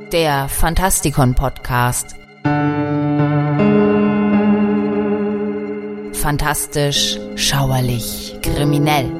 Der Fantastikon-Podcast. Fantastisch, schauerlich, kriminell.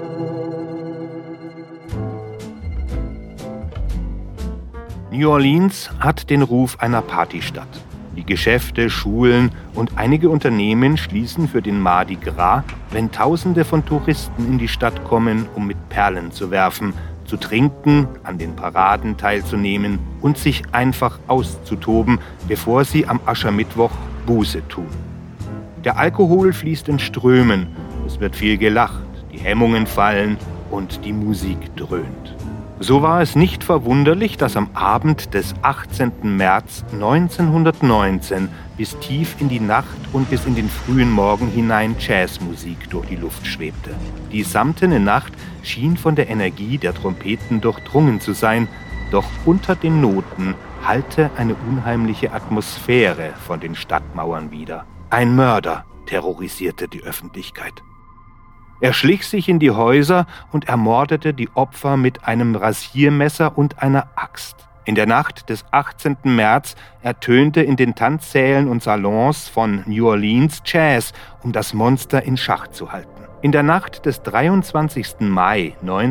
New Orleans hat den Ruf einer Partystadt. Die Geschäfte, Schulen und einige Unternehmen schließen für den Mardi Gras, wenn Tausende von Touristen in die Stadt kommen, um mit Perlen zu werfen, zu trinken, an den Paraden teilzunehmen und sich einfach auszutoben, bevor sie am Aschermittwoch Buße tun. Der Alkohol fließt in Strömen, es wird viel gelacht, die Hemmungen fallen und die Musik dröhnt. So war es nicht verwunderlich, dass am Abend des 18. März 1919 bis tief in die Nacht und bis in den frühen Morgen hinein Jazzmusik durch die Luft schwebte. Die samtene Nacht schien von der Energie der Trompeten durchdrungen zu sein, doch unter den Noten hallte eine unheimliche Atmosphäre von den Stadtmauern wider. Ein Mörder terrorisierte die Öffentlichkeit. Er schlich sich in die Häuser und ermordete die Opfer mit einem Rasiermesser und einer Axt. In der Nacht des 18. März ertönte in den Tanzsälen und Salons von New Orleans Jazz, um das Monster in Schach zu halten. In der Nacht des 23. Mai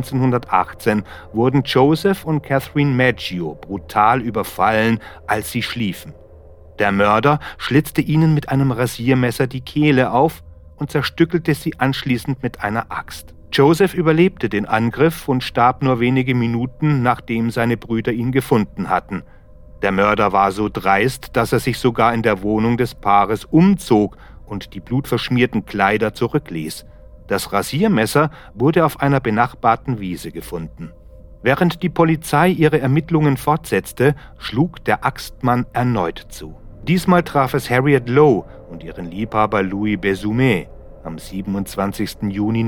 1918 wurden Joseph und Catherine Maggio brutal überfallen, als sie schliefen. Der Mörder schlitzte ihnen mit einem Rasiermesser die Kehle auf und zerstückelte sie anschließend mit einer Axt. Joseph überlebte den Angriff und starb nur wenige Minuten, nachdem seine Brüder ihn gefunden hatten. Der Mörder war so dreist, dass er sich sogar in der Wohnung des Paares umzog und die blutverschmierten Kleider zurückließ. Das Rasiermesser wurde auf einer benachbarten Wiese gefunden. Während die Polizei ihre Ermittlungen fortsetzte, schlug der Axtmann erneut zu. Diesmal traf es Harriet Lowe und ihren Liebhaber Louis Besoumet am 27. Juni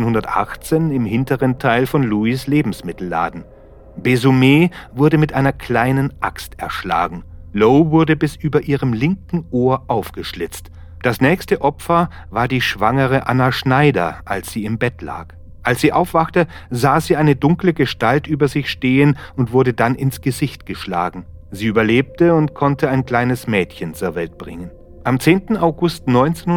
1918 im hinteren Teil von Louis' Lebensmittelladen. Besoumet wurde mit einer kleinen Axt erschlagen. Lowe wurde bis über ihrem linken Ohr aufgeschlitzt. Das nächste Opfer war die schwangere Anna Schneider, als sie im Bett lag. Als sie aufwachte, sah sie eine dunkle Gestalt über sich stehen und wurde dann ins Gesicht geschlagen. Sie überlebte und konnte ein kleines Mädchen zur Welt bringen. Am 10. August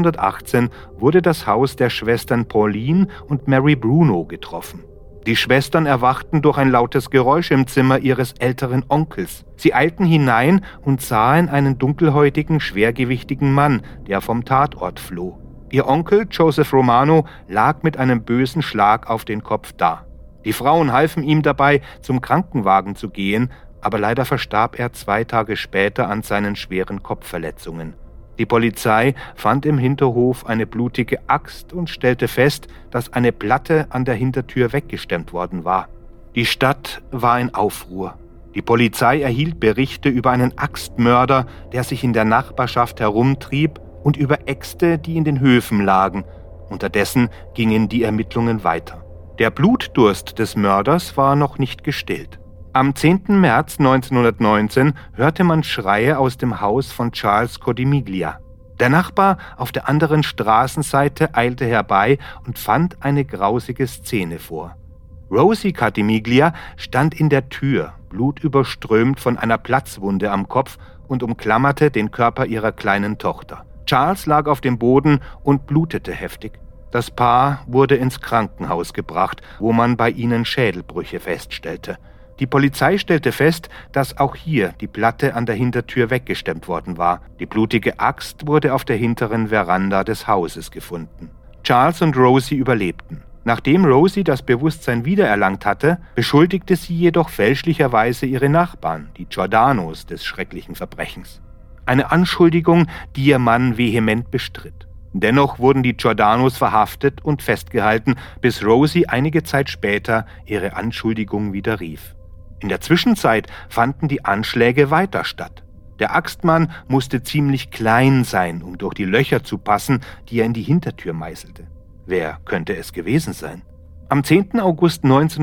1918 wurde das Haus der Schwestern Pauline und Mary Bruno getroffen. Die Schwestern erwachten durch ein lautes Geräusch im Zimmer ihres älteren Onkels. Sie eilten hinein und sahen einen dunkelhäutigen, schwergewichtigen Mann, der vom Tatort floh. Ihr Onkel, Joseph Romano, lag mit einem bösen Schlag auf den Kopf da. Die Frauen halfen ihm dabei, zum Krankenwagen zu gehen, aber leider verstarb er 2 Tage später an seinen schweren Kopfverletzungen. Die Polizei fand im Hinterhof eine blutige Axt und stellte fest, dass eine Platte an der Hintertür weggestemmt worden war. Die Stadt war in Aufruhr. Die Polizei erhielt Berichte über einen Axtmörder, der sich in der Nachbarschaft herumtrieb, und über Äxte, die in den Höfen lagen. Unterdessen gingen die Ermittlungen weiter. Der Blutdurst des Mörders war noch nicht gestillt. Am 10. März 1919 hörte man Schreie aus dem Haus von Charles Codimiglia. Der Nachbar auf der anderen Straßenseite eilte herbei und fand eine grausige Szene vor. Rosie Codimiglia stand in der Tür, blutüberströmt von einer Platzwunde am Kopf, und umklammerte den Körper ihrer kleinen Tochter. Charles lag auf dem Boden und blutete heftig. Das Paar wurde ins Krankenhaus gebracht, wo man bei ihnen Schädelbrüche feststellte. Die Polizei stellte fest, dass auch hier die Platte an der Hintertür weggestemmt worden war. Die blutige Axt wurde auf der hinteren Veranda des Hauses gefunden. Charles und Rosie überlebten. Nachdem Rosie das Bewusstsein wiedererlangt hatte, beschuldigte sie jedoch fälschlicherweise ihre Nachbarn, die Giordanos, des schrecklichen Verbrechens. Eine Anschuldigung, die ihr Mann vehement bestritt. Dennoch wurden die Giordanos verhaftet und festgehalten, bis Rosie einige Zeit später ihre Anschuldigung widerrief. In der Zwischenzeit fanden die Anschläge weiter statt. Der Axtmann musste ziemlich klein sein, um durch die Löcher zu passen, die er in die Hintertür meißelte. Wer könnte es gewesen sein? Am 10. August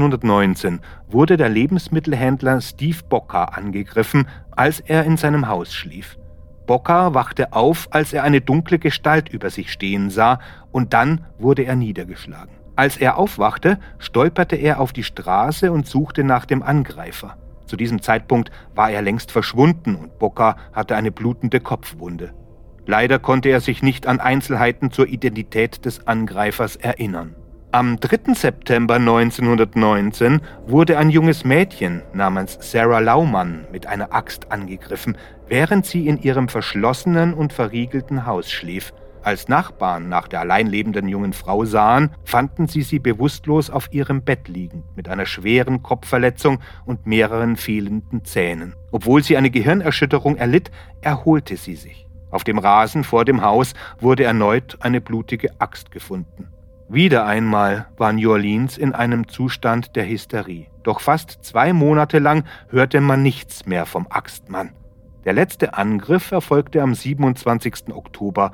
1919 wurde der Lebensmittelhändler Steve Bocker angegriffen, als er in seinem Haus schlief. Bocker wachte auf, als er eine dunkle Gestalt über sich stehen sah, und dann wurde er niedergeschlagen. Als er aufwachte, stolperte er auf die Straße und suchte nach dem Angreifer. Zu diesem Zeitpunkt war er längst verschwunden und Booker hatte eine blutende Kopfwunde. Leider konnte er sich nicht an Einzelheiten zur Identität des Angreifers erinnern. Am 3. September 1919 wurde ein junges Mädchen namens Sarah Laumann mit einer Axt angegriffen, während sie in ihrem verschlossenen und verriegelten Haus schlief. Als Nachbarn nach der allein lebenden jungen Frau sahen, fanden sie bewusstlos auf ihrem Bett liegend, mit einer schweren Kopfverletzung und mehreren fehlenden Zähnen. Obwohl sie eine Gehirnerschütterung erlitt, erholte sie sich. Auf dem Rasen vor dem Haus wurde erneut eine blutige Axt gefunden. Wieder einmal war New Orleans in einem Zustand der Hysterie. Doch fast 2 Monate lang hörte man nichts mehr vom Axtmann. Der letzte Angriff erfolgte am 27. Oktober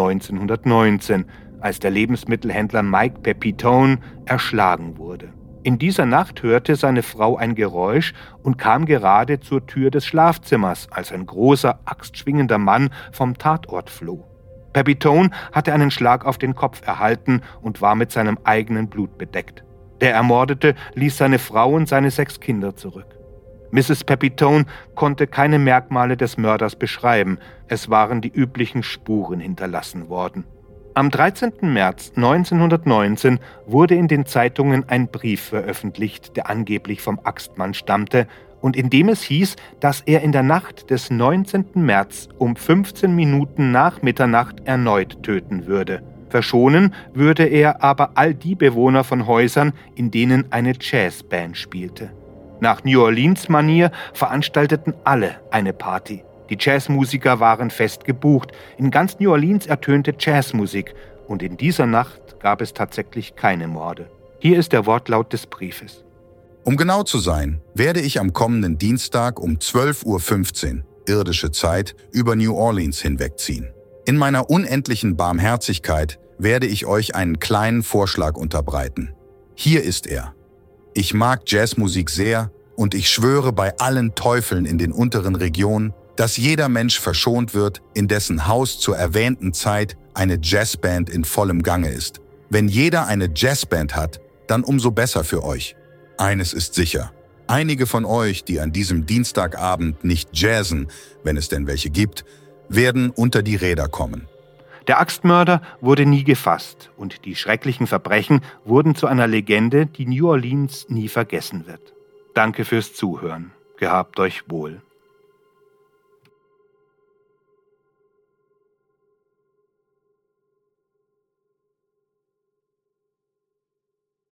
1919, als der Lebensmittelhändler Mike Pepitone erschlagen wurde. In dieser Nacht hörte seine Frau ein Geräusch und kam gerade zur Tür des Schlafzimmers, als ein großer, axtschwingender Mann vom Tatort floh. Pepitone hatte einen Schlag auf den Kopf erhalten und war mit seinem eigenen Blut bedeckt. Der Ermordete ließ seine Frau und seine 6 Kinder zurück. Mrs. Pepitone konnte keine Merkmale des Mörders beschreiben. Es waren die üblichen Spuren hinterlassen worden. Am 13. März 1919 wurde in den Zeitungen ein Brief veröffentlicht, der angeblich vom Axtmann stammte und in dem es hieß, dass er in der Nacht des 19. März um 15 Minuten nach Mitternacht erneut töten würde. Verschonen würde er aber all die Bewohner von Häusern, in denen eine Jazzband spielte. Nach New Orleans-Manier veranstalteten alle eine Party. Die Jazzmusiker waren fest gebucht. In ganz New Orleans ertönte Jazzmusik. Und in dieser Nacht gab es tatsächlich keine Morde. Hier ist der Wortlaut des Briefes. Um genau zu sein, werde ich am kommenden Dienstag um 12:15 Uhr irdische Zeit über New Orleans hinwegziehen. In meiner unendlichen Barmherzigkeit werde ich euch einen kleinen Vorschlag unterbreiten. Hier ist er. Ich mag Jazzmusik sehr und ich schwöre bei allen Teufeln in den unteren Regionen, dass jeder Mensch verschont wird, in dessen Haus zur erwähnten Zeit eine Jazzband in vollem Gange ist. Wenn jeder eine Jazzband hat, dann umso besser für euch. Eines ist sicher: Einige von euch, die an diesem Dienstagabend nicht jazzen, wenn es denn welche gibt, werden unter die Räder kommen. Der Axtmörder wurde nie gefasst und die schrecklichen Verbrechen wurden zu einer Legende, die New Orleans nie vergessen wird. Danke fürs Zuhören. Gehabt euch wohl.